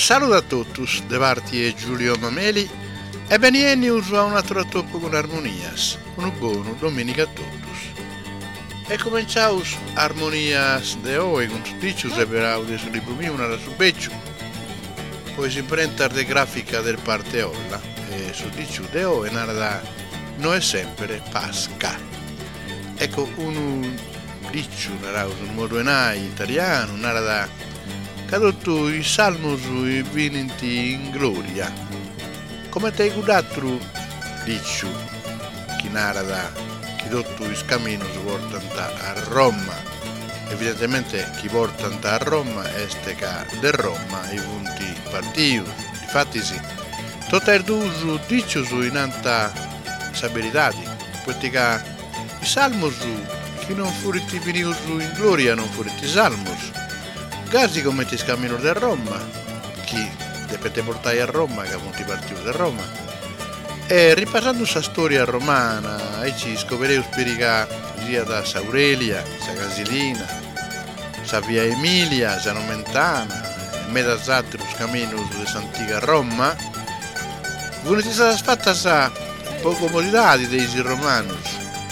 saluto a tutti, de parti e Giulio Mameli e benvenuti a un altro toppo con armonias, un buon domenica a tutti. E cominciamo armonias de hoy con tutti i separati sul libro mio, una su beccio, poi si imprenta de grafica del parteolla e su dicio de hoy narra non è sempre Pasca. Ecco un dicio narra un modo italiano, narra cadotto i salmo sui vinti in gloria. Come te gudatru dicu chi narra chi dotto i scamino si portanta a Roma. Evidentemente chi portanta a Roma este ca de Roma i punti partiu. Difatti sì. Tota er d'uso dicu su in anta sabilitadi. Poiché i salmo su chi non furiti vinius in gloria non furiti salmos. Casi come ti scamino da Roma, chi deve portare a Roma, che molti partiti da Roma. E ripassando questa storia romana, ci scopriremo spirica sia da Saurelia, sa Casilina, sa Via Emilia, sa Nomentana, metà altri scamino dell'antica Roma. Voi si stata fatta sa poco comodità dei romanus.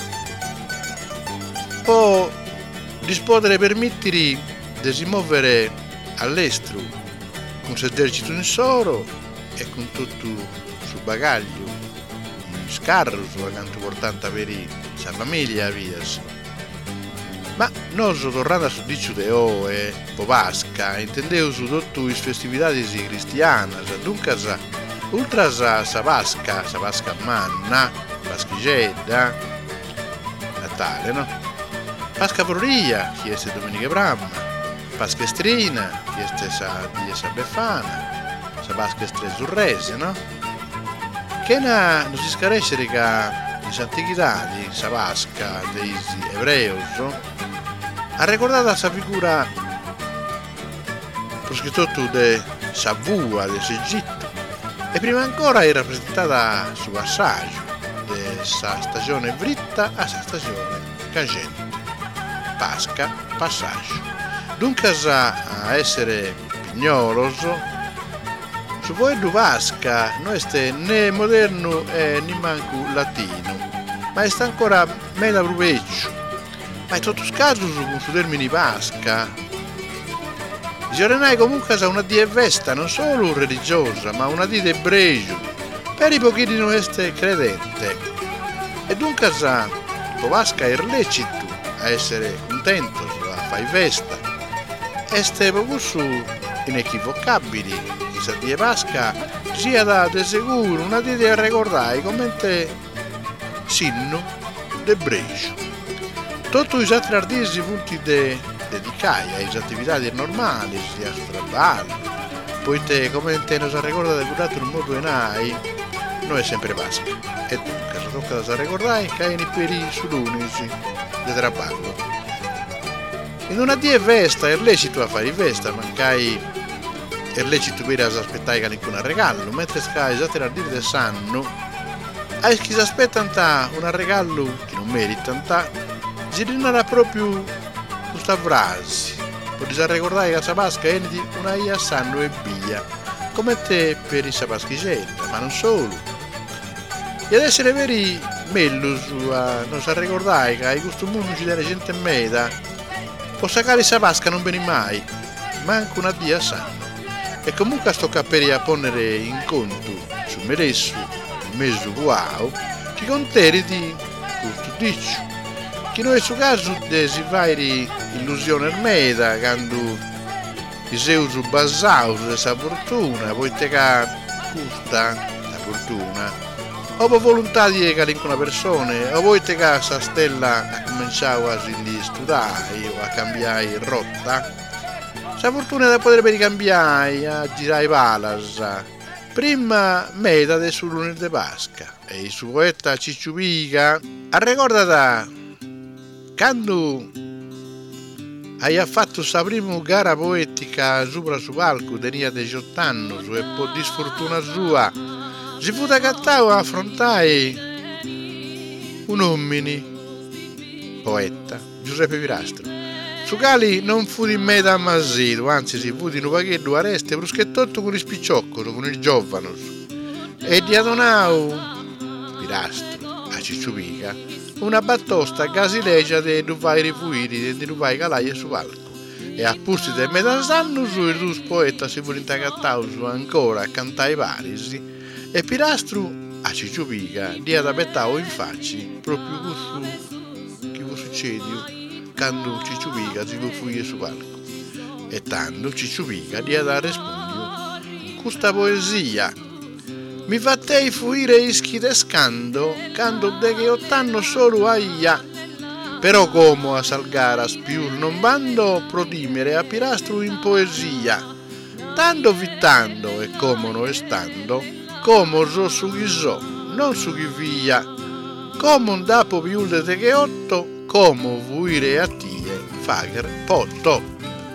Poi disporre permettere di si muovere all'estero con l'esercito in soro e con tutto sul bagaglio in scarro su quanto portante avere sa famiglia via. Ma noi tornando su dicio de e po Pasca intendeu su tutte le festività cristiane, dunque oltre a sa Pasca manna, Paschigedda, Natale, no? Pasca Floria, che è domenica Bramma, Paschestrina, che è sa Befana, sa Paschestre Zurrese, no? Che non si scaresce che in antichità di sa Pasca dei Ebreus ha ricordato sa figura proscritto de sa Vua dell'Egitto e prima ancora è rappresentata su passaggio de sa stagione vritta a sa stagione cagente. Pasca, passaggio. Dunque a essere pignoloso, su voi du Pasca non è né moderno né manco latino, ma è ancora meno proveccio. Ma in tutto caso con su termini Pasca, Giorenai comunque sa una die vesta non solo religiosa, ma una die ebreo, per i pochi di non essere credente. E dunque sa Pasca è lecito a essere contento, a fare festa. Este pocusso inequivocabili, questa die Pasca sia da de sicuro una die da ricordare come sinno de brecio. Tutti gli altri artisti punti dedicati alle attività normali, sia stradali, poiché come non si ricorda di curare il modo enai, non è sempre Pasca. E dunque si tocca da ricordare che è per i sulunici di traballo. In una die festa è lecito a fare festa, ma è lecito per aspettare che non regalo, mentre i altri artisti del sanno, a chi si aspettano un regalo che non meritano, si rinara proprio questa frase, per ricordare che la Pasca è di una ia sanno e via, come te per i Paschigetta, ma non solo. E ad essere veri meglio non si ricordare che questo mondo ci dà gente meta, può sacare sa Pasca non bene mai, manco una dia sanno. E comunque sto capere a ponere in conto su meresso il mezzo wow, che conteri di questo dicio. Che non è su caso de si fai illusione meta quando i seusu basau su sa fortuna, poiché questa la fortuna o per volontà di che una persona, o voi te che sa stella ha cominciato a studiare o a cambiare rotta, sa fortuna da poter ricambiare, a girare palas, prima meta del suo lunedì di Pasca, e il suo poeta Cicciu Pica ha ricordato quando hai fatto sa prima gara poetica sopra su palco, tenia 18 anni, e per disfortuna sua, si fu da cattare a affrontare un uomini, poeta, Giuseppe Virastro, Su cali non fu di meta ammasito, anzi si fu di un paghetto areste bruschettotto con il spicciocco, con il giovanos. E di Adonau, Pirastro, a Cicciupica, una battosta gasilegia de duvai rifuiri e di duvai calaie su palco. E a pursi del metanzanno su il dus poeta si fu intagattausu ancora a cantare parisi e Pirastro a Cicciupica di adabettau in facci proprio questo che fu succedio quando Cicciupica si fu su palco. E tanto Cicciupica di ada rispondio questa poesia mi fattei fuire ischidescando quando de che ottanno solo aia. Però come a salgara spiur non bando prodimere a Pirastro in poesia, tanto fittando e come no estando, come so su chi so, non su chi via, come un dapo più de che otto, come vuire a tie fager potto.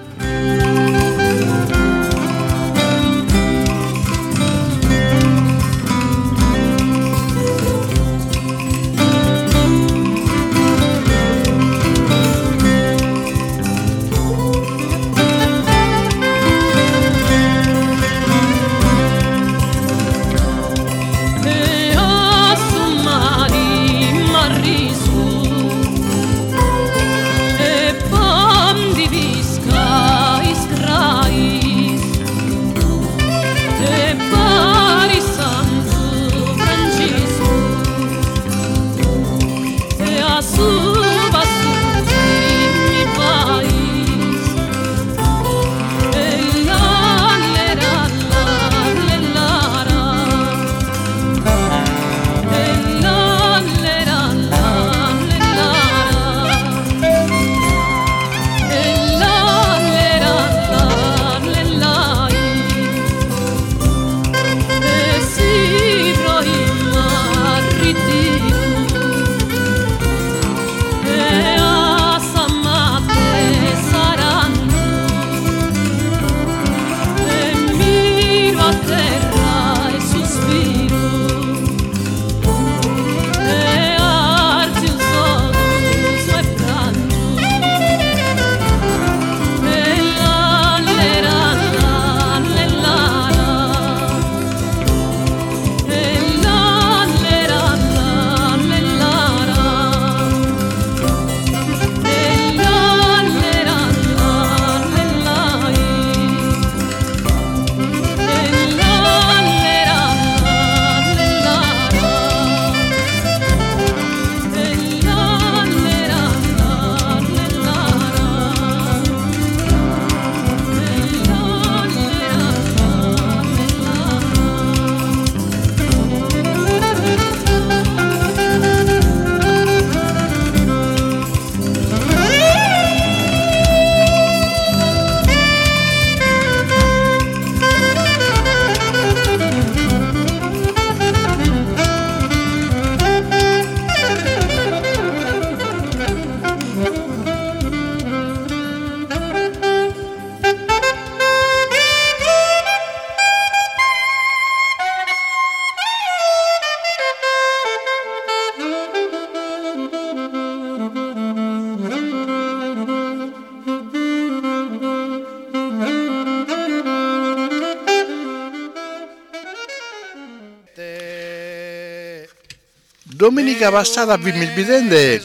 Domenica passata a Vimilbidende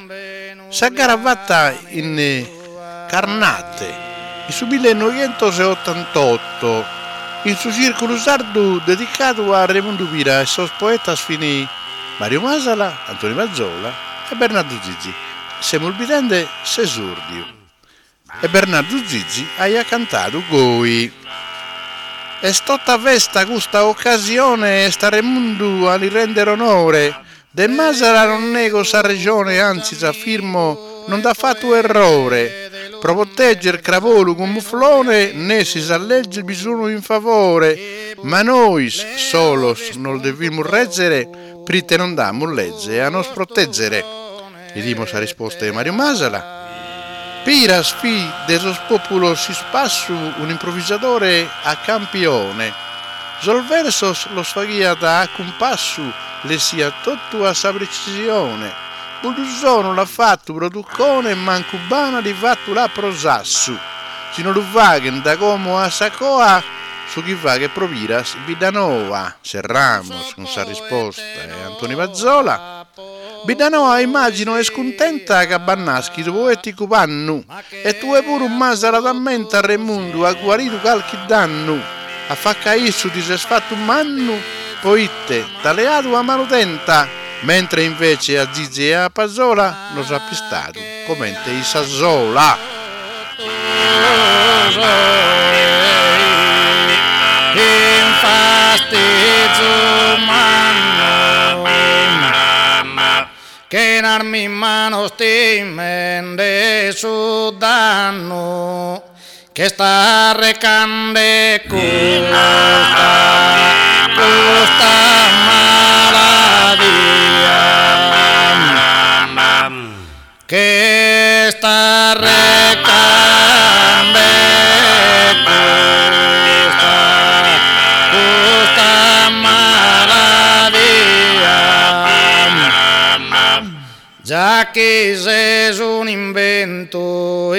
si è garavatta in Carnate, in su 1988, in su circolo sardo dedicato a Raimondo Pira e suoi poetas fini Mario Masala, Antonio Mazzola e Bernardo Zizi. Siamo Ilbidende Sesurdio. E Bernardo Zizi ha cantato Goi. E stotta festa questa occasione e sta Raimondo a li rendere onore. De Masala non nego sa regione, anzi s'affirmo non da fatto errore. Pro proteggere Cravolo con muflone né si s'allegge bisogno in favore. Ma noi solos non dobbiamo reggere, prite non dammo legge a nos proteggere. E dimos la risposta di Mario Masala. Piras fi de sos populo si spassu un improvvisatore a campione. Sol versos lo sfaghia da compassu le sia tutto a sa precisione. Budusono l'ha fatto produccone e mancubana di fatto la prosassu. Si non lo vaghen da come a sacoa su chi va che proviras Bidanova, Serramos, con sa risposta e Antoni Mazzola. Bidanova immagino è scontenta che bannaschi tu poeti cupannu e tu è pure un masara d'ammenta a Remundu a guarito qualche danno a fa caissu ti sei fatto un mannu poi te taleato a manutenta mentre invece a Zizi e a Pasola non sa pistato commente i Sassola. Che in armi mano stimende su danno che sta recande questa maladia che sta recande questa maladia già che sei un invento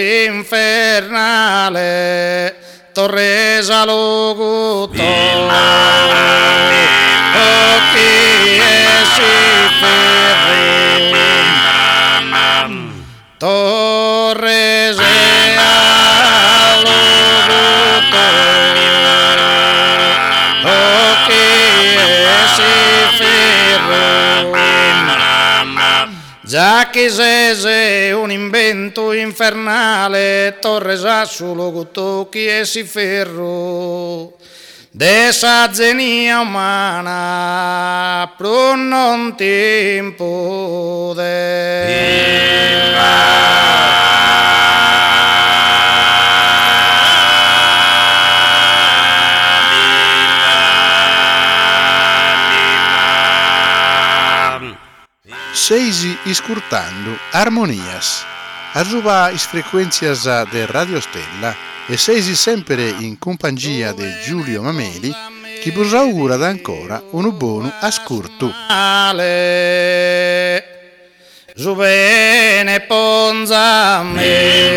infernale Torresa locuto occhi e si ferri Torresa locuto occhi e si ferri già che sei un invento infernale, Torresa solo cutocchi e si ferro, dessa zenia umana, pro non tempo Seisi iscurtando armonias. Arruba is frequenzias de Radio Stella e seisi sempre in compagnia di Giulio Mameli che vi augura ancora un buon ascolto. Giuvene ponza me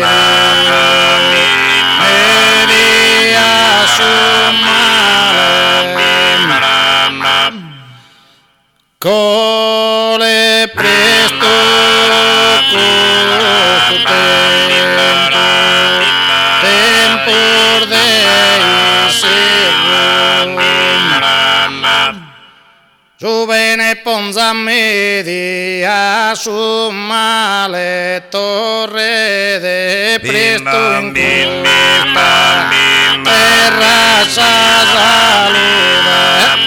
via su Cole presto questo tempo dei serri Giovane ponza media su male torre de presto in terra sa saluda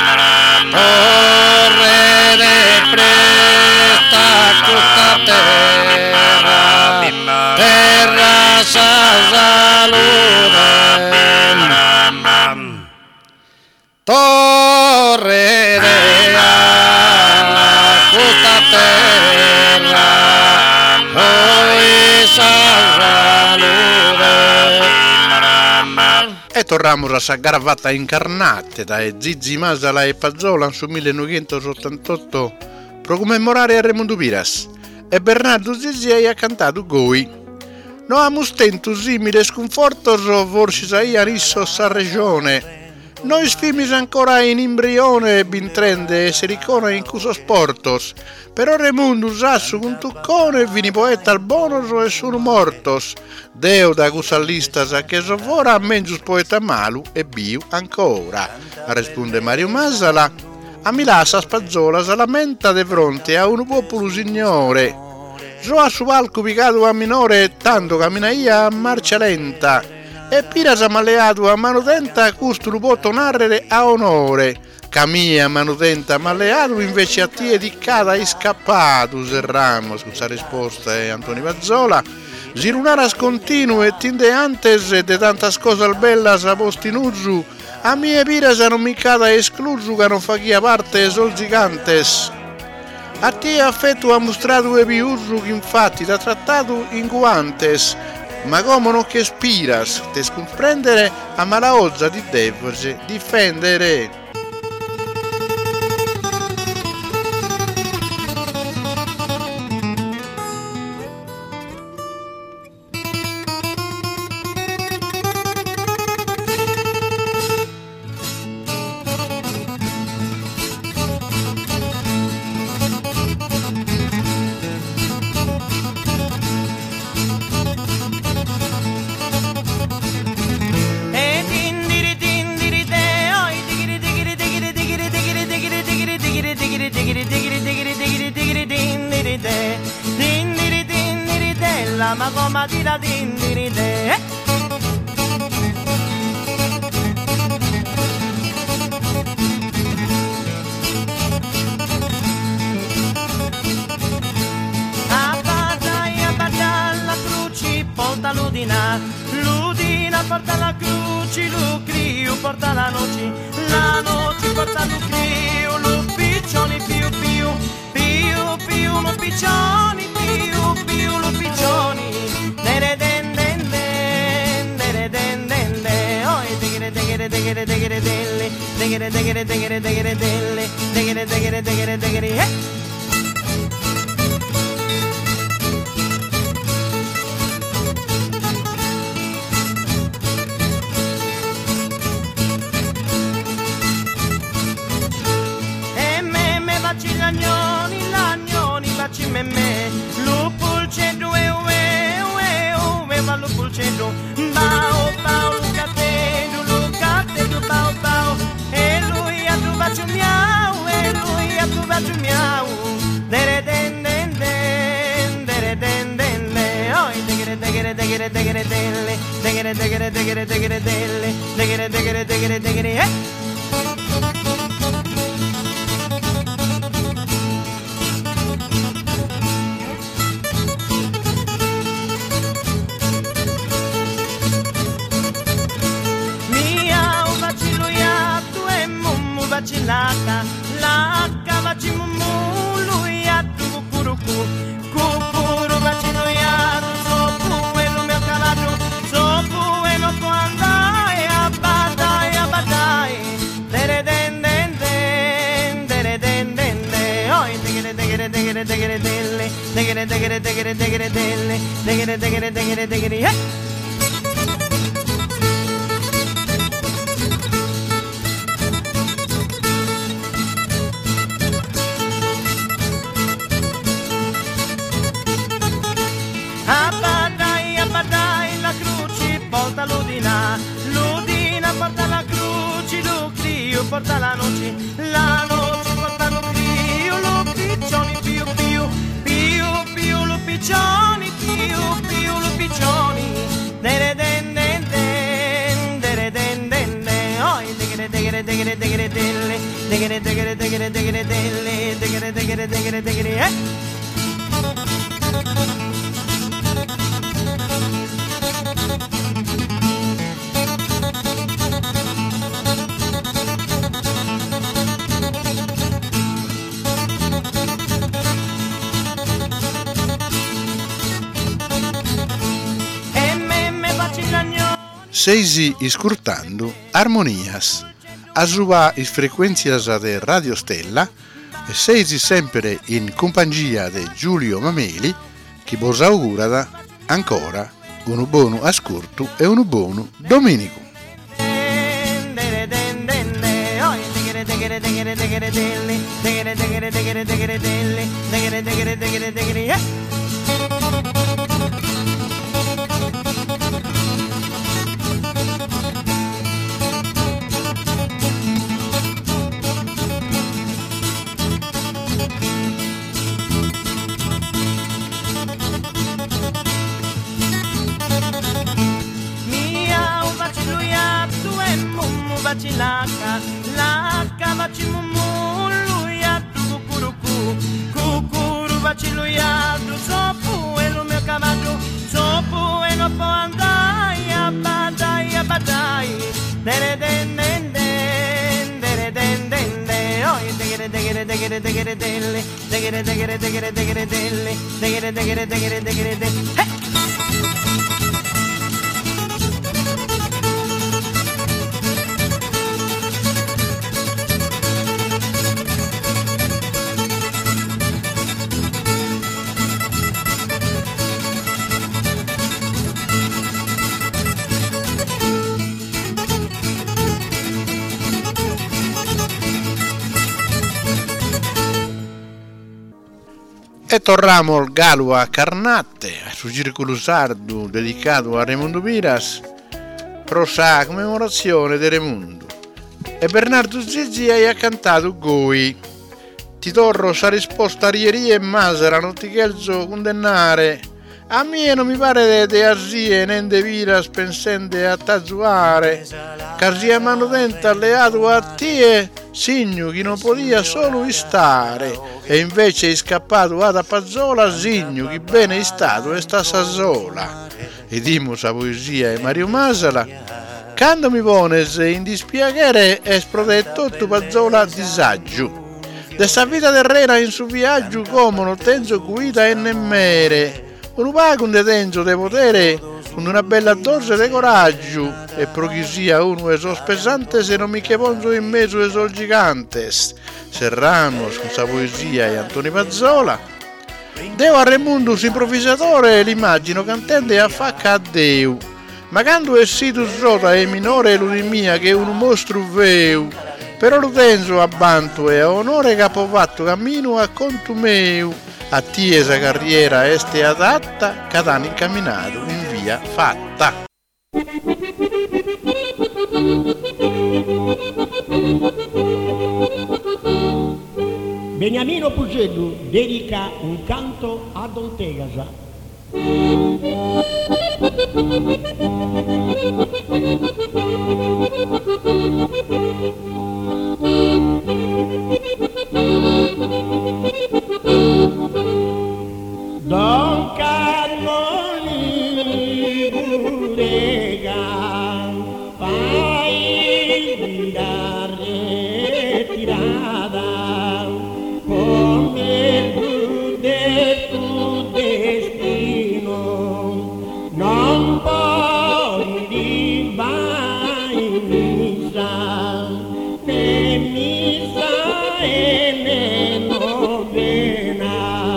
Torre de presta questa terra sa saluda Torre de questa terra oi sa saluda E torniamo a sa gravata incarnate da Zizi Masala e Pazzola su 1988 per commemorare Raimondo Piras e Bernardo Zizi ha cantato Goi. No amustento simile sconforto forse saia risso sa regione. Noi sfimis ancora in imbrione e bintrende e sericona in cuso sportos. Però Raimondo usassu un tuccone e vini poeta al bonos e sono mortos. Deo da cusallistas a che sovora mengius poeta malu e biu ancora. Risponde Mario Masala. A Milasa Spazzola si lamenta de fronte a un popolo signore. So a su palco picato a minore tanto camminaia a marcia lenta. E pira sa maleato a mano tenta costru può tornare a onore. Camia manutenta maleato invece a tie di cada è scappato Serramo, scusa risposta è Antoni Mazzola. Girunaras continuo e tinde antes de tantas cosas bellas a postinuzzu a mie pira sa non mi cada escluso che non fa chi a parte sol gigantes. A te affetto ha mostrato e piuso che infatti t'ha trattato in guantes. Ma come non che spiras, te scomprendere a malaozza di devoce difendere. la ma goma di da din di de. Porta l'udina, l'udina porta la cruci, l'ucriu porta la noci porta l'ucriu, l'upiccioni più più, più più l'upiccioni, più più l'upiccioni, dere den den den, dere den den den, oi degere degere degere degere delle, degere degere degere degere delle, degere degere degere degere l'agnoni baci me me, lupul cedu ue va lupul cedu, bao bao lucate bao bao, e lui a tu baciu miau, dere den den den, dere den den den, oi degere degere degere degere delle, degere degere degere degere delle, degere degere degere degere vacillata, l'acca vacimumu, lui a tu cucurucu, cucuru vaciloiato, sopu e lo mio cavallo, sopu e lo può andare a badai, dere den den den, dere den den den, oi degere degere degere degere delle, degere degere degere degere delle, degere degere degere degere porta l'udina porta la cruci, l'ucriu porta la noci porta l'ucriu, l'upiccioni più più, più più l'upiccioni, più l'upiccioni, dere den den den, dere den den den, oi degere degere degere degere delle, degere degere degere degere delle, degere degere degere degere Seisi iscurtando armonias, asuva is frequenzias de Radio Stella e seisi sempre in compagnia de Giulio Mameli, che vos augura ancora un buon ascolto e un buon domenico. L'acca vacimumu, lui a tu cucurucu, cucuru vaciluiato, sopu e lo mio cavallo, sopu e non può andare a badai, dere den den den, dere den den den, oi degere degere degere degere delle, degere degere degere degere delle, degere degere degere degere delle, E torniamo al Galo a Carnatte, su Circolo Sardo dedicato a Raimondo Piras, rosa commemorazione di Raimondo. E Bernardo Zizzi ha cantato Goi. Ti torro sa risposta a Rieri e Masera non ti chiedo condannare A me non mi pare de asie nende vira spensende a tazzuare, casia mano dente alleato a tie, signo che non podia solo stare, e invece è scappato ad a Pazzola, signo che bene è stato e sta sola. E dimos a poesia e Mario Masala, quando mi pones in dispiacere esplode tutto Pazzola disagio. De sta vita terrena in su viaggio come non tenzo guida e nemmere, un pago un detenzo de potere con una bella dose de coraggio e pro chi sia uno eso spesante se non mi che ponzo in mezzo esol gigantes. Serrano con sa poesia e Antonio Pazzola. Deo a Remundus improvvisatore l'immagino cantante a facca a Deu. Ma quando è situ sota e minore l'udimia che un mostro veu. Però lo tenzo a banto e a onore capofatto cammino a conto meu. A tiesa carriera este adatta, catani incamminato in via fatta. Beniamino Pugello dedica un canto a Don Tegasa. Don Carloni Burega, fai la retirada, come tu de tu destino, non puoi rimanere in misa, né misa e né novena.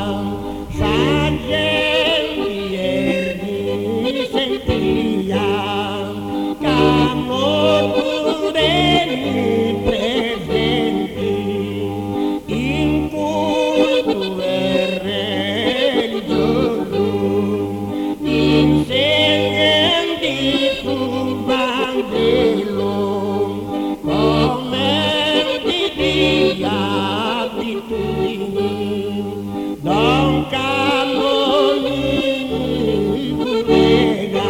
Don Carloni Burega,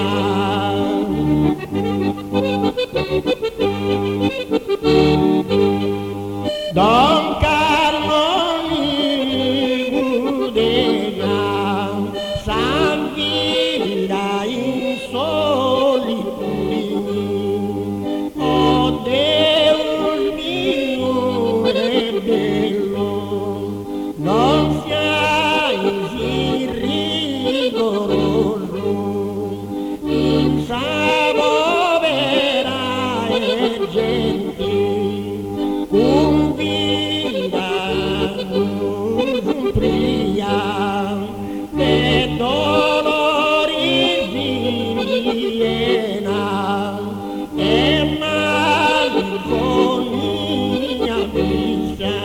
Don Carloni Burega, s'avvira in solitudine, oh Deus mio è bello, non siai rigoroso, in savovera e gentil, cum vida non pria, de dolori viena, e malinconia vista,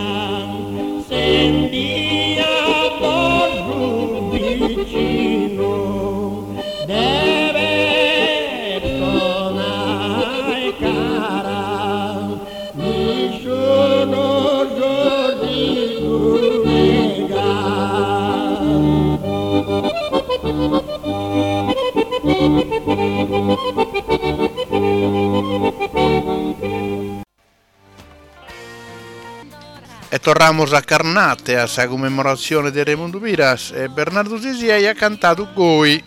sentia por vicino, deve sonare cara, mi sono giorni Burega. E tornamos a Carnate, a sa commemorazione di Raimondo Piras, e Bernardo Sisi ha cantato Goi.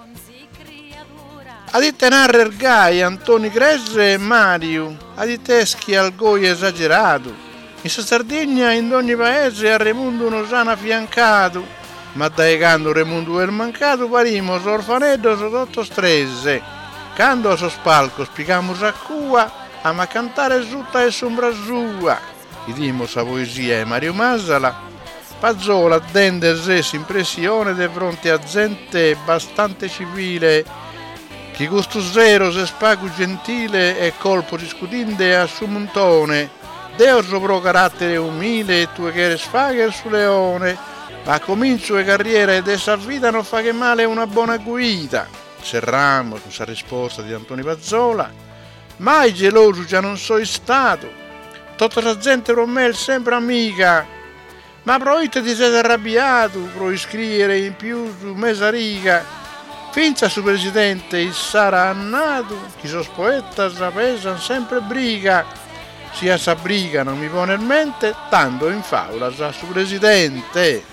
Adite narrer Gai, Antoni Gresse e Mario, aditeschi al Goi esagerato. In Sardegna, in ogni paese, a Raimondo non s'hanno affiancato, ma dai canto Raimondo è mancato, parimos orfanetto sotto stresse. Quando a so spalco spiegamos a cua, ama cantare sutta e sombra sua. Dimos a poesia e Mario Masala. Pazzola dende resa impressione di fronte a gente bastante civile, che gusto zero se spago gentile e colpo discutinde a su montone. Deo sopra carattere umile, tu che sfagher su leone, ma comincio e carriera ed essa vita non fa che male una buona guida. Serramo con la risposta di Antonio Pazzola. Mai geloso già non sono stato. Tutta la gente per me è sempre amica, ma proite ti siete arrabbiato, pro iscrivere in più su mesa riga, Finza su presidente sarà annato, chi sos poetas pesan sempre briga, sia sa briga non mi pone in mente, tanto in faula sa su presidente.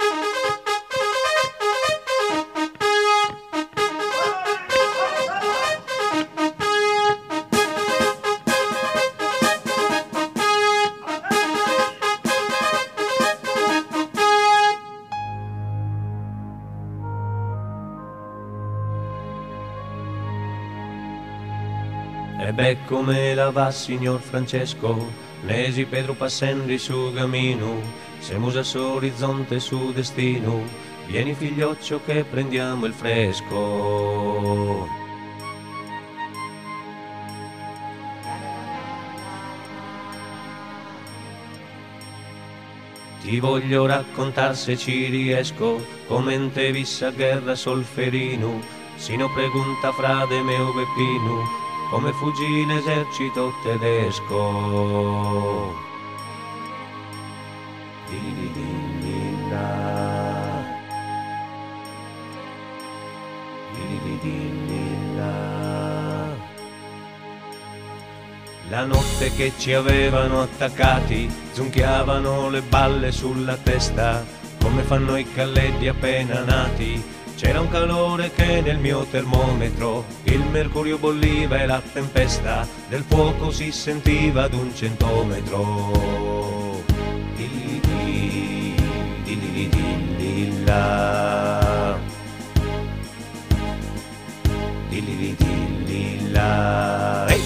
E beh come la va signor Francesco, Nesi Pedro passando su cammino, siamo a orizzonte su destino, vieni figlioccio che prendiamo il fresco. Ti voglio raccontare se ci riesco, come te vissa guerra Solferino, sino pregunta frade meo Peppino, come fuggì l'esercito tedesco. Di-di-di-di-la. Di-di-di-di-la. La notte che ci avevano attaccati, zunchiavano le balle sulla testa, come fanno i calletti appena nati. C'era un calore che nel mio termometro, il mercurio bolliva e la tempesta del fuoco si sentiva ad 1 centimetro. Di-li-li-di-li-la. Di-li-li-di-li-la. Ehi!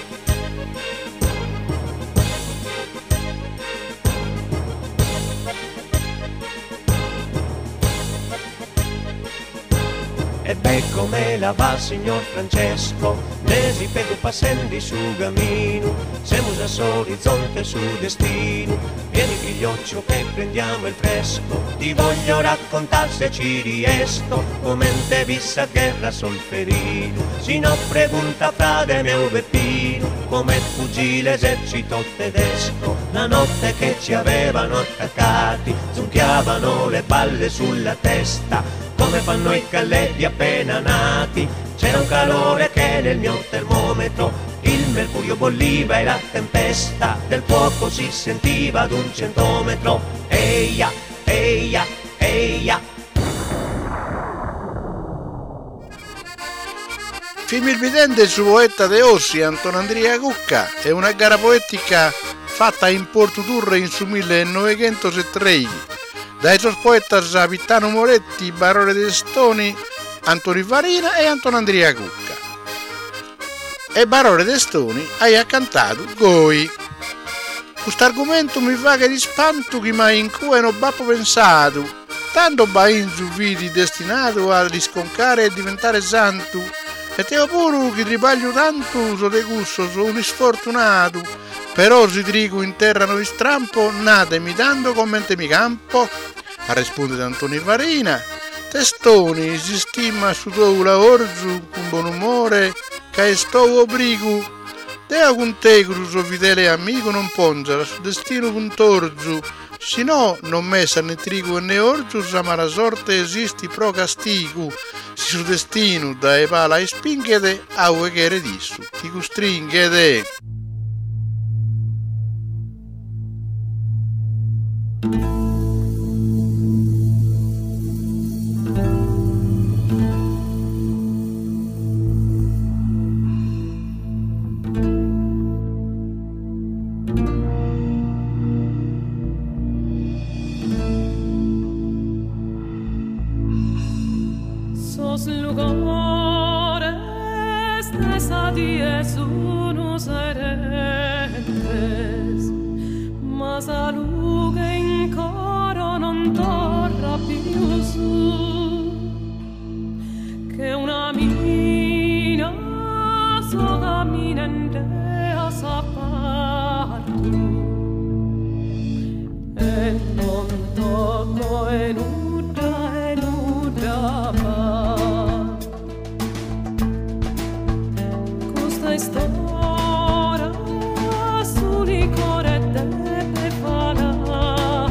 E beh come la va signor Francesco, Nesi Pedro passando su cammino, siamo a orizzonte su destino, vieni figlioccio che prendiamo il fresco, ti voglio raccontare se ci riesco, come te vissa guerra Solferino, si no pregunta frade mio Peppino, come fuggì l'esercito tedesco, la notte che ci avevano attaccati, zunchiavano le balle sulla testa, come fanno i calletti appena nati. C'era un calore che nel mio termometro, il mercurio bolliva e la tempesta del fuoco si sentiva ad 1 centimetro. Eia, eia, eia. Film il vidente su poeta de Ossi Antonio Andrea Cucca è una gara poetica fatta in Porto Turre in su 1973 dai suoi poetas Pittano Moretti, Barone De Stoni, Antoni Farina e Antonio Andrea Cucca. E Barone De Stoni ha cantato Goi. Questo argomento mi fa che di spanto che mai in cui non ho pensato, tanto bain su vidi destinato a risconcare e diventare santo, e te pure che ribaglio tanto so de gusto, so un sfortunato, però si trigo in terra noi strampo, natemi tanto come mi campo, a rispondere Antonio Farina, testoni si stima su tuo lavoro con buon umore, che sto obrigo, dea con te cruso fidele amico non ponza, su destino con torzu, se no non messa né trigo né orzu, ma la sorte esisti pro castigo, si su destino da e pala e spinghete, a ue che redissu, ti costringhete.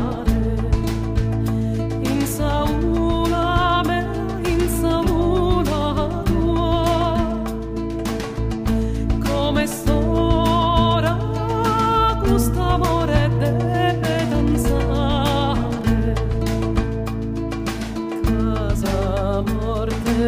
In saula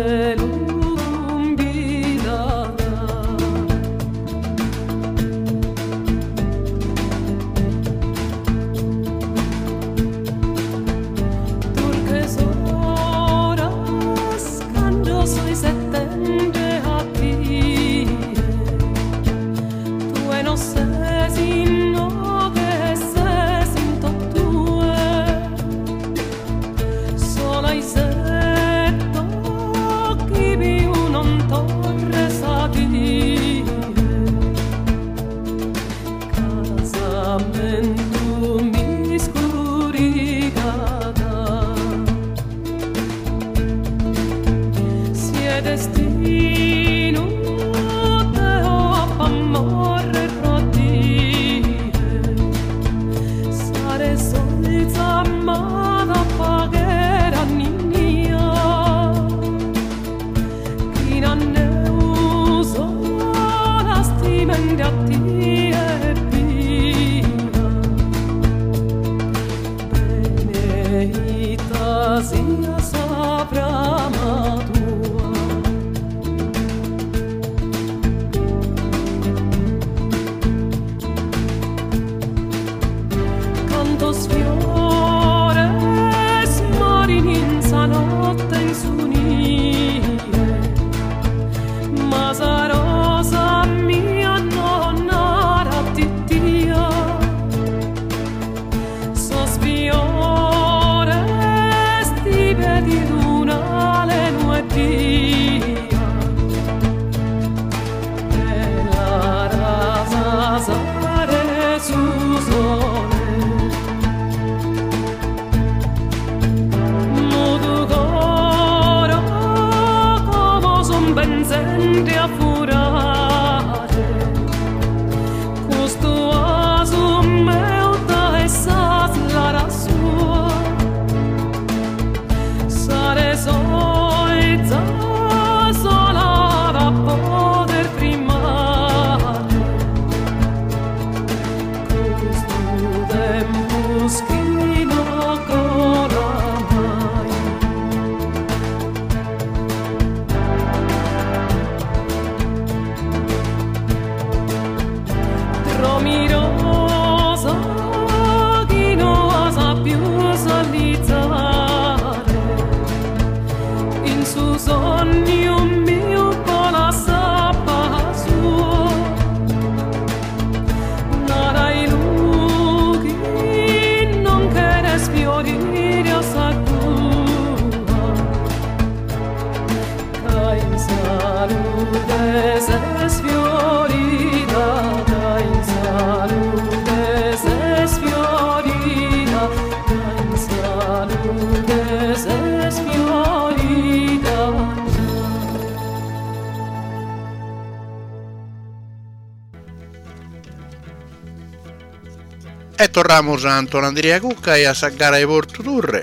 E tornamos a Antonio Andrea Cucca e a Saggara di Porto Turre.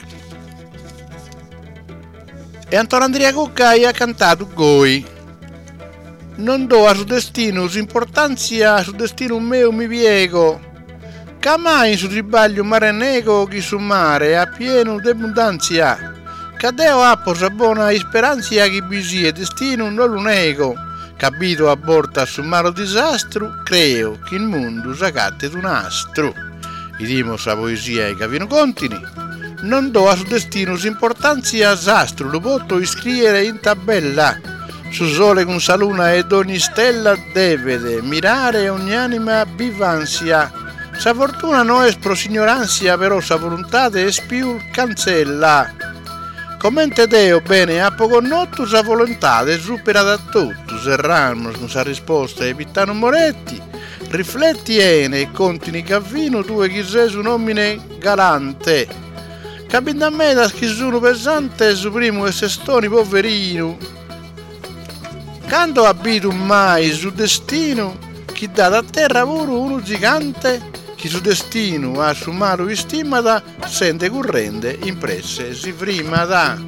E Antonio Andrea Cucca ha cantato Goi. Non do a suo destino s'importanza, su destino mio mi piego. Che mai in su tribaglio mare nego chi su mare a pieno d'abbondanza. Che Deo ha posa buona speranza che bisi e destino non lo nego. Capito a borta su maro disastro, creo che il mondo s'acatte d'un astro. Idimos a poesia e Gavino Contini. Non do a suo destino s'importanza s'astro, lo posso iscrivere in tabella. Su sole con sa luna ed ogni stella deve mirare ogni anima vivanzia. Sa fortuna no è prosignoranzia, però sa volontà è più cancella. Commente Deo bene a poco notto sa volontà è supera da tutto. Serrano con sa risposta e Pittano Moretti. Rifletti e contini Gavino due chi sei su nomine galante. Capita a me da chi sono pesante su primo e sestoni poverino. Quando abito mai su destino, chi dà da terra pure uno gigante, chi su destino ha su mano stimata, sente corrente impresse si prima da.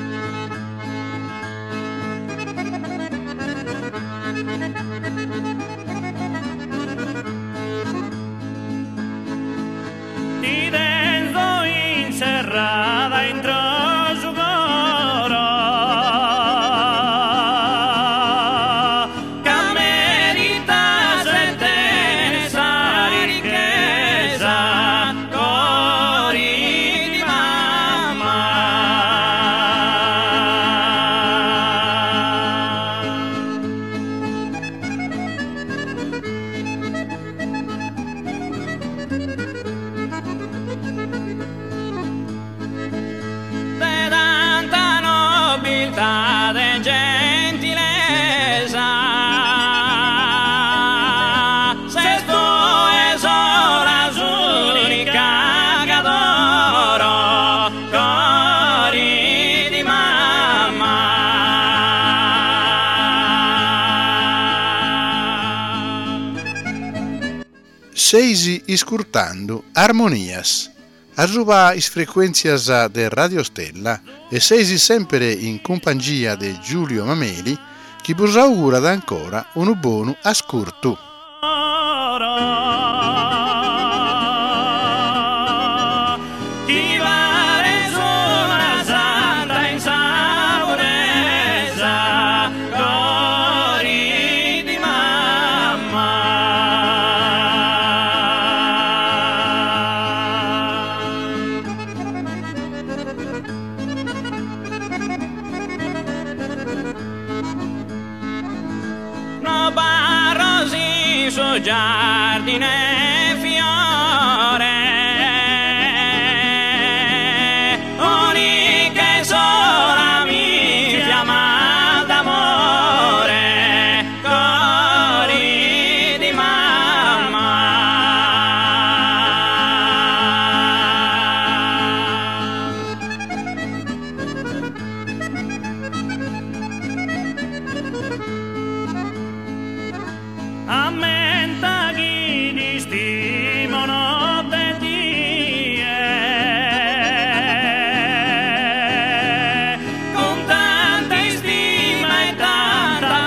Ti tengo incerrada entro su coro. seisi iscurtando armonias. Arruba is frequenzias de Radio Stella e seisi sempre in compagnia di Giulio Mameli, che vos augura da ancora un buon ascolto. Giardine fiore, unica sola mi chiama d'amore, cori di mamma. Ammenta chi di stimono te die, con tanta stima e tanta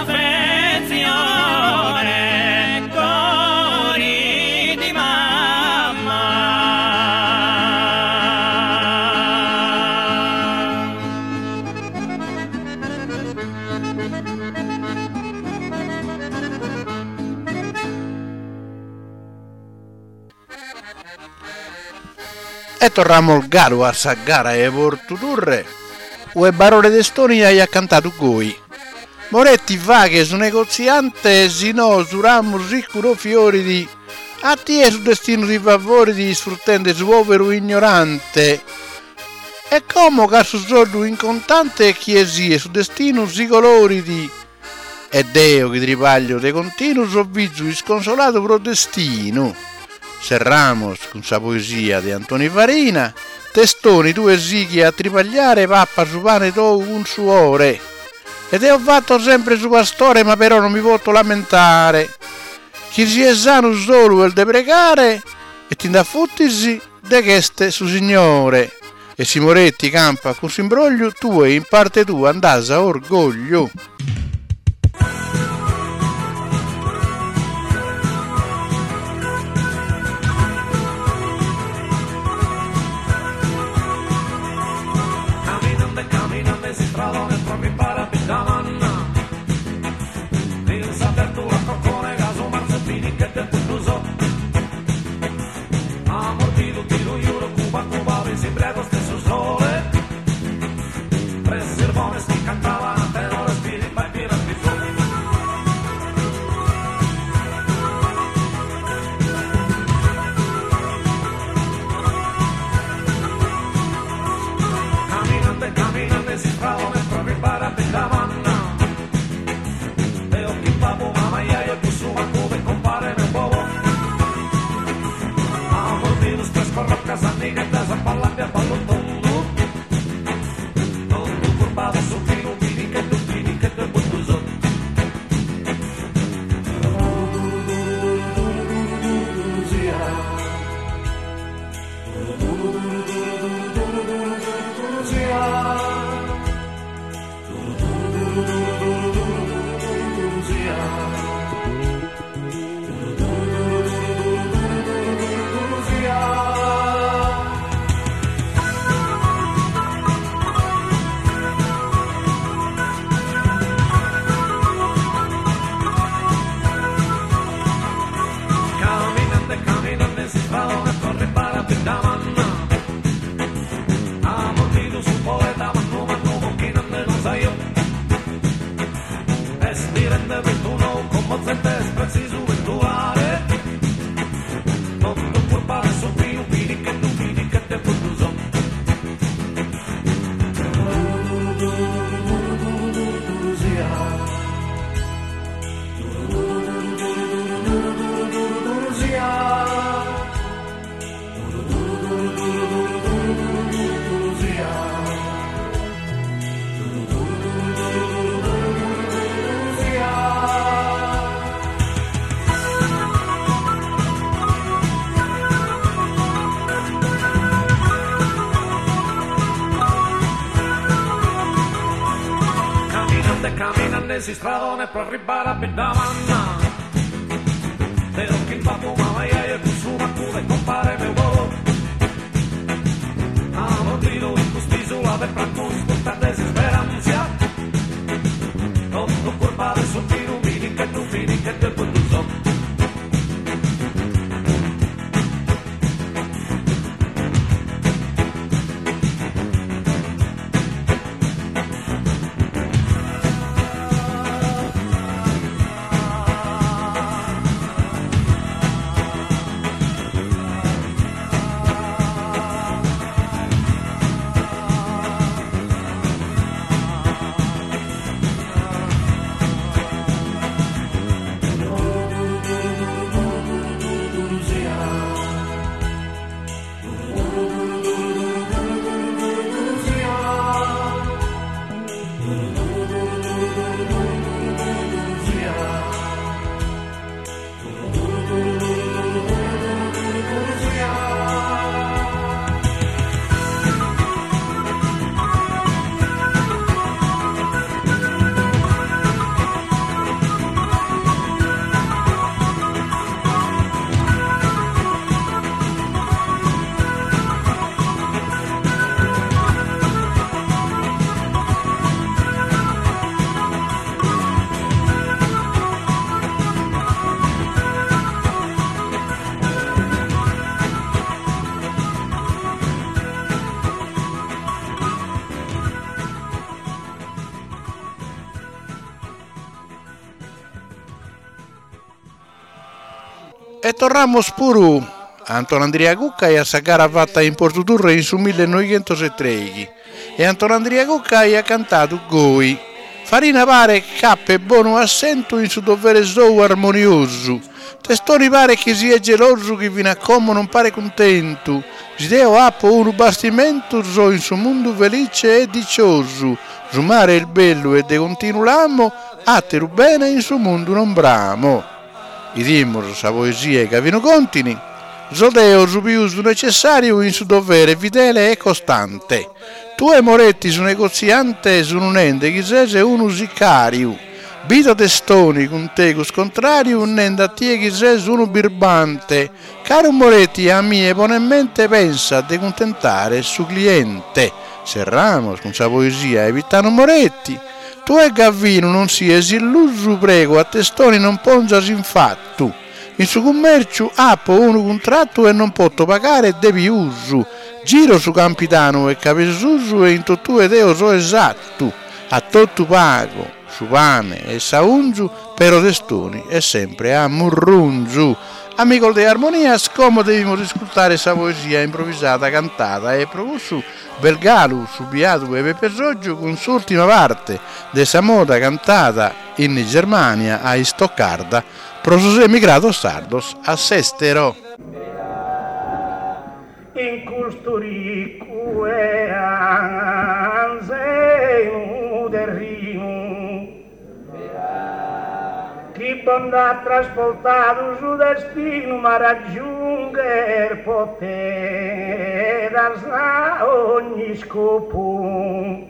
affezione, cori di mamma. E torniamo al garo a Sagara e Vortudurre, e Barone d'Estonia ha cantato coi. Moretti va che su negoziante si no suramo ricuro fiori di a te su destino di favori di sfruttente su povero ignorante. E come che su sordo incontante chiesie su destino si colori di e Deo che tripaglio de continuo sovvizzo sconsolato pro destino. Serramos con sa poesia di Antoni Farina, testoni due sighi a tripagliare pappa su pane to un suore. Ed ho fatto sempre su pastore, ma però non mi posso lamentare. Chi si è sano solo il deprecare, e ti da fottisi de cheste su signore. E si Moretti campa con s'imbroglio, tu e in parte tua andasa orgoglio. Si trovano e proprio impara da manna il saperto a coccone caso marzapini che te tutto so amortito tiro io cuba si brevo stesso sole preservone sti cantava a te non respiri vai via di fuori camminante si trovano e proprio impara da manna e occhi papo mamma e il busso ma come compare nel bobo amortito spesso a casani che te sa parlare a ballo tondo non tu curvato su fino vini che te butto sotto Camminante si trovano e corre para da manna amortito su poeta manno che non sai io e si rende ventuno come zente espressi su ventuare non tu puoi fare su più vini che te butto so cammina nesi stradone per arrivare a Bedavanna. Te lo che fa fumava e consuma cura e compare mio volo. A mordido in quest'isola per prancus con tante speranza. Tutto curva del suo tiro, vini che te puoi so. E tornamos puru Anton Andrea Cucca e a sa gara fatta in Porto in su 1903 e Anton Andrea Cucca ha cantato Goi. Farina pare cappe buono assento in su dovere sou armonioso. Testoni pare che sia geloso che viene a como non pare contento. Gideo appo un bastimento so in su mondo felice e dicioso. Su mare il bello e de continuamo atteru bene in su mondo non bramo. I dimos sa poesia che vino contini. Zodeo su più necessario in su dovere fidele e costante. Tu e Moretti su negoziante su un ente chi sese uno sicario. Vita testoni con te cos contrario un ente a tie chi sese uno birbante. Caro Moretti a mie pone in mente pensa di contentare il suo cliente. Serramos con sa poesia evitano Moretti. Tu e Gavino non sies illuso prego a testoni non pongias infatto. In suo commercio appo uno contratto e non potto pagare devi uso. Giro su Campitano e Capesuso e in tutto ed eo so esatto. A tutto pago, su pane e saunzu, però testoni e sempre a murrunzu. Amico di armonia, scomodo devi ascoltare sa poesia improvvisata, cantata e provusso Belgalu, Subiatu e Pepe Soggio con l'ultima parte de sa moda cantata in Germania a Stoccarda, prosus emigrato sardos a Sestero. In custuricu e anzenu del Rimo chi bondà trasportato su destino ma raggiunger poteva ogni scopo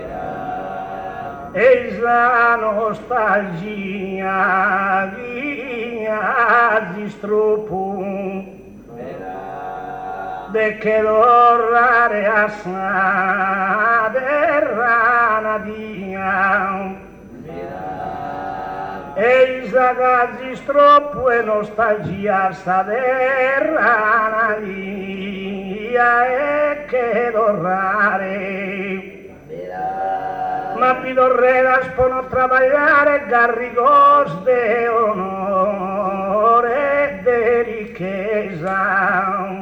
e la nostalgia di stroppo de che l'orrare a terra dia e i ragazzi stroppo e nostalgia sa terra dia e che l'orrare ma pidorreras pono trabagliare garrigos de onore de ricchezza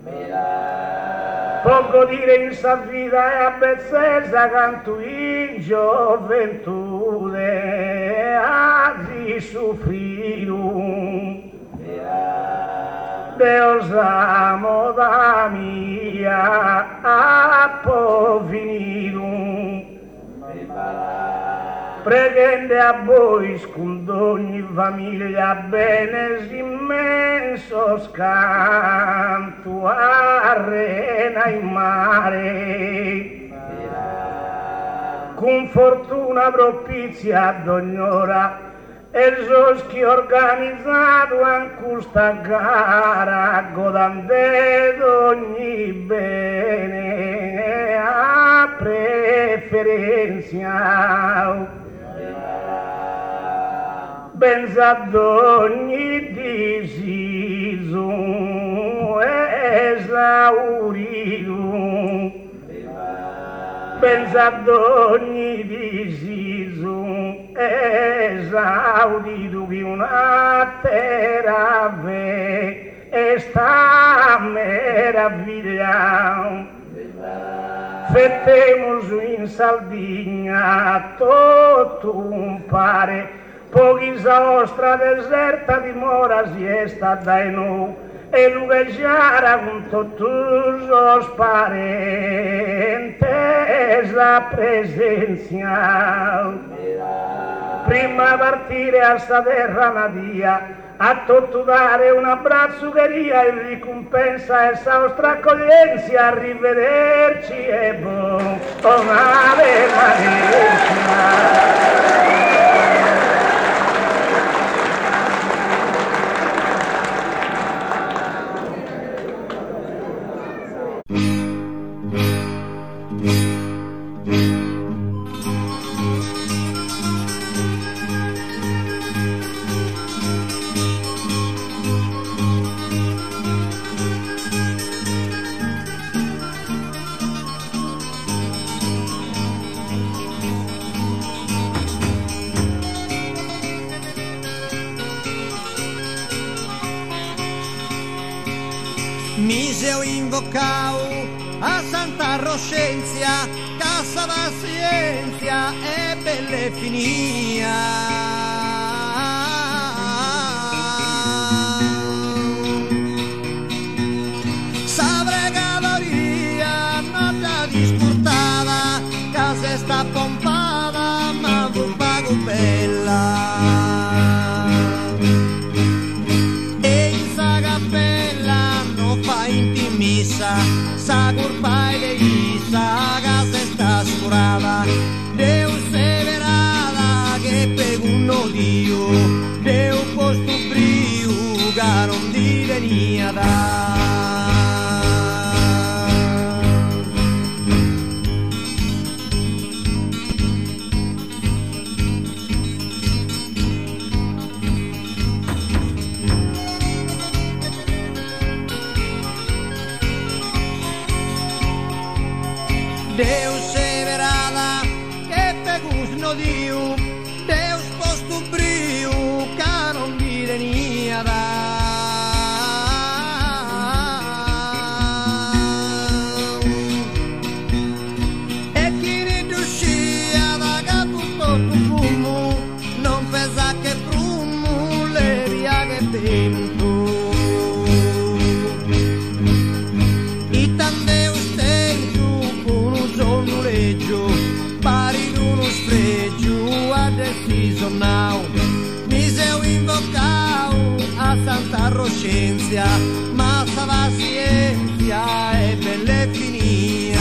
poco dire in sa vita e a bezzezza canto in gioventù a di soffriru Deus amo da mia a poviniru Pregende a voi con ogni famiglia bene immenso scanto a rena in mare con fortuna propizia d'ognora, e che organizzato an questa gara, godande d'ogni bene a preferenza. Benza d'ogni disiso esaurito, pensa d'ogni disiso esaudito che una terra e sta meraviglia. Fettemos in Sardegna tutto un pare, pochi sa ostra deserta dimora siesta dai noi, e lugueggiara con tutti os parentes la presenza. Prima partire a sta terra natia, a tutto dare un abbraccio cheria in ricompensa e sa nostra accoglienza, arrivederci e buon Ave Maria. Miseo invocau a Santa Roscenzia, Cassa da Scienzia e belle finia. Sabregatoria non già disputata, casa sta pompata, ma un pago bella. Sa curpai de isa, casa está escurada, Deus severada que pegou no dio, Deus posto frio, garon di venia da. Deus severada que pegus no dio, Deus posto brio, canon direnia da. E chi ne uscia da capo tutto fumo, non pesa che prumo, le via che vento. Pari d'uno spregio a deciso now, miseo invocau a Santa Roscenzia, ma stava scienzia e belle finia.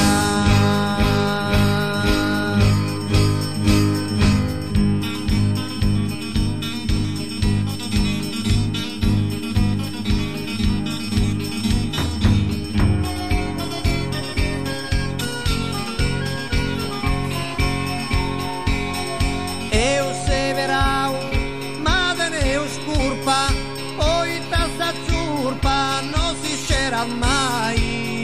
Mai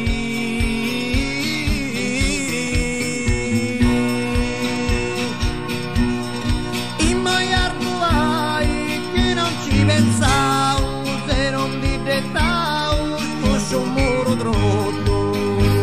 in maiar tuai che non ci pensau, se non ti dettau su un muro trotto,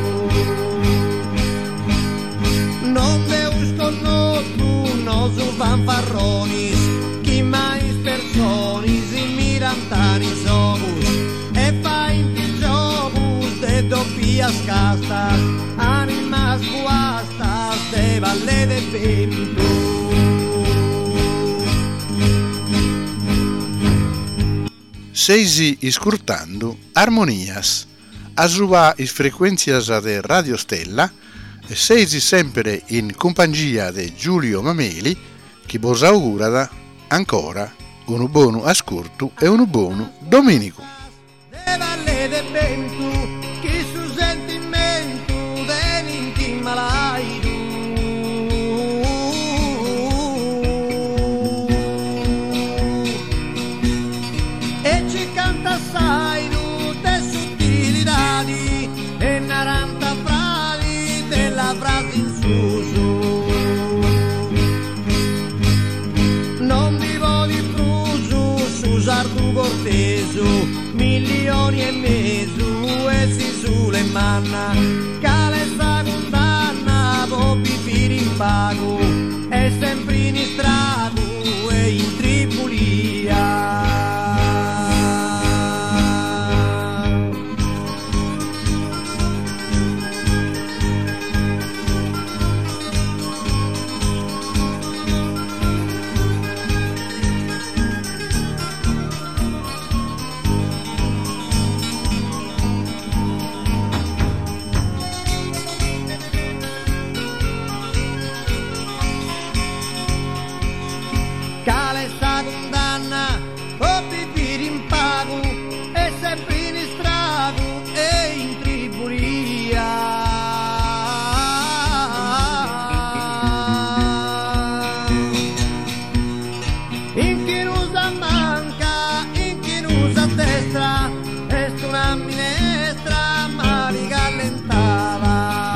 non deus connotu no su fanfarronis, chi mais personis in mirantani sogus e fa in doppias castas, animas guastas de valle de vento. Seisi iscurtando armonias, a suba is frequenzias de Radio Stella e sei sempre in compagnia di Giulio Mameli, che vos augura ancora un buon ascolto e un buon domenico. De valle de vento, chi su sentimento dell'intima laidu. E ci canta assai tutte sottilità e 40 frasi della frase in suso. Non vivo di fruso su sardu corteso, milioni e mezzo e si sulle manna, cale sta condanna, popi firi in pago, è sempre in istrago e in Tripolia. Cale sta condanna, o pipiri in pago, e sempre in istrago e in Tripolia. In chi usa manca, in chi usa destra, è una minestra, ma li gallentava.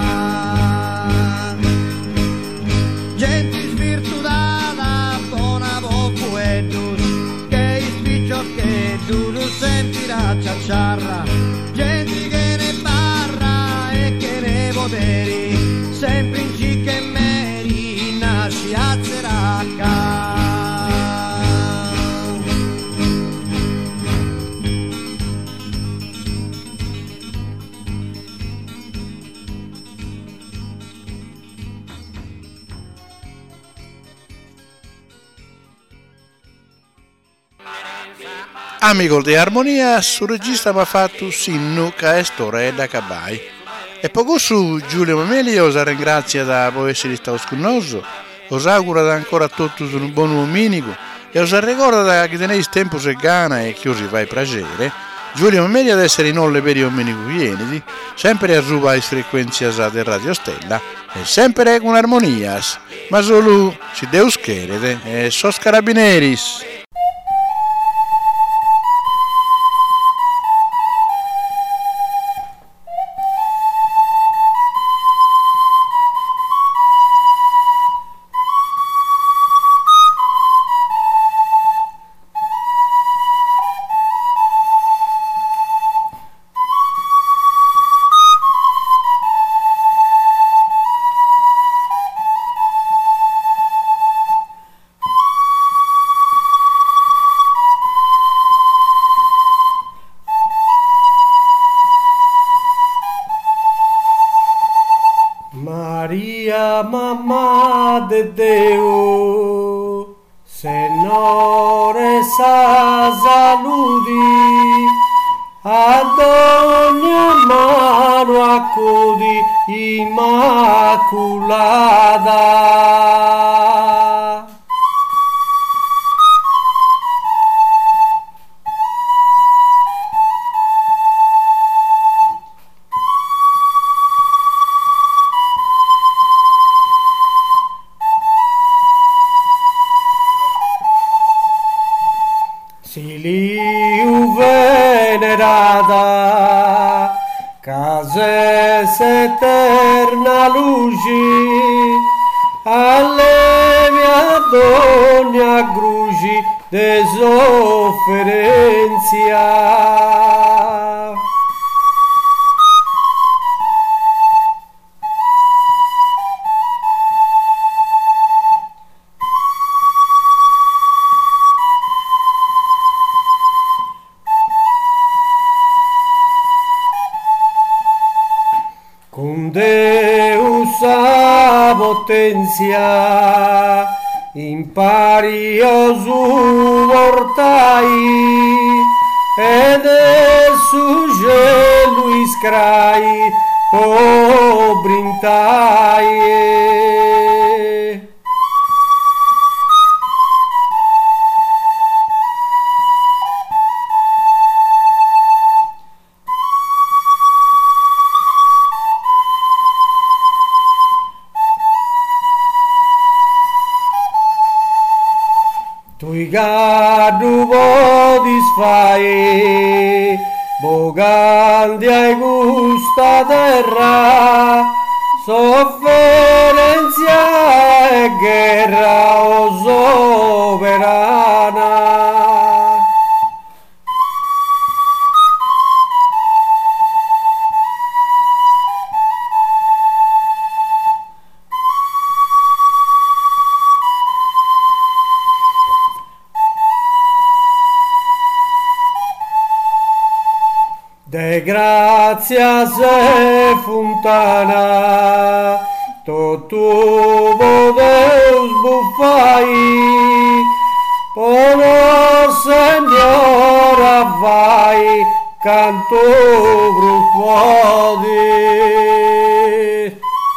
Gente svirtutata, buona pocuetus, che spiccio che tu sentirà ciacciarra, gente che ne parra e che ne poteri, sempre in cicca e meri, nasci a zeracca. Amico di Armonia, su regista mi ha fatto Sinnu che è storia da Cabai. E poco su Giulio Mameli, os ringrazio da essere stato con noi, os auguro ancora a tutti un buon domenico e os ricordo che tenéis tempo se gana e che us vai piacere. Giulio Mameli ad essere in olle per i domenico vieni, sempre a ruba le frequenze di Radio Stella e sempre con armonias, ma solo si Deus querete e sos carabineris. Maria, mamma de Deo, Signore sa saludi, ad ogni mano accudi immaculata. Siliu venerata, cases eterna luci, allevi ad ogni agrugi de sofferenzia. Con Deus a potenzia impari a suportai ed su gelo iscrai pobrintai. Tui gadu vodis fai, bogandi ai gusta terra, sofferenza e guerra o soberana. De gracias e fontana, tu Deus bufai, pono Senhora vai, canto brufodi.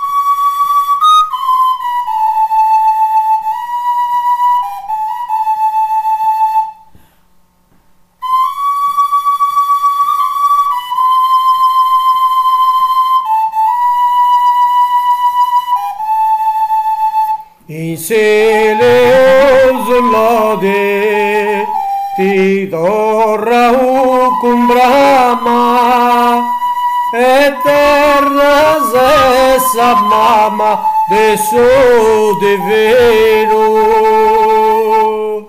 In silenzio lode ti dorra un brama, eterna stessa mamma de suo divino.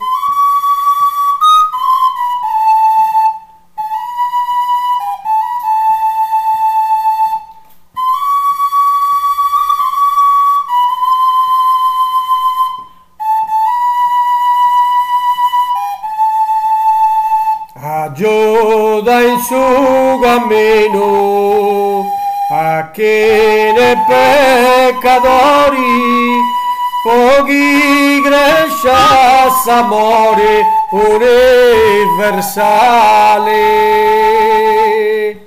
Aiuta in suo cammino a chi ne peccatori, pochi cresce amore universale.